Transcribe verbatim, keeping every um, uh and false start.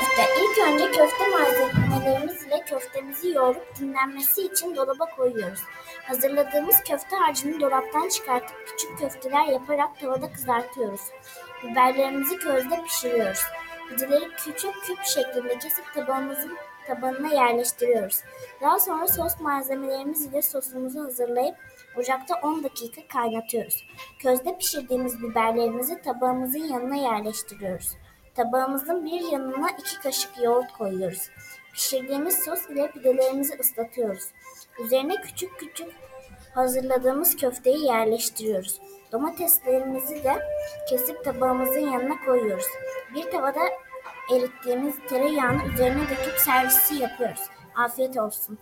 köfte. İlk önce köfte malzemelerimiz ile köftemizi yoğurup dinlenmesi için dolaba koyuyoruz. Hazırladığımız köfte harcını dolaptan çıkartıp küçük köfteler yaparak tavada kızartıyoruz. Biberlerimizi közde pişiriyoruz. Pideleri küçük küp şeklinde kesip tabağımızın tabanına yerleştiriyoruz. Daha sonra sos malzemelerimiz ile sosumuzu hazırlayıp ocakta on dakika kaynatıyoruz. Közde pişirdiğimiz biberlerimizi tabağımızın yanına yerleştiriyoruz. Tabağımızın bir yanına iki kaşık yoğurt koyuyoruz. Pişirdiğimiz sos ile pidelerimizi ıslatıyoruz. Üzerine küçük küçük hazırladığımız köfteyi yerleştiriyoruz. Domateslerimizi de kesip tabağımızın yanına koyuyoruz. Bir tavada erittiğimiz tereyağını üzerine döküp servisi yapıyoruz. Afiyet olsun.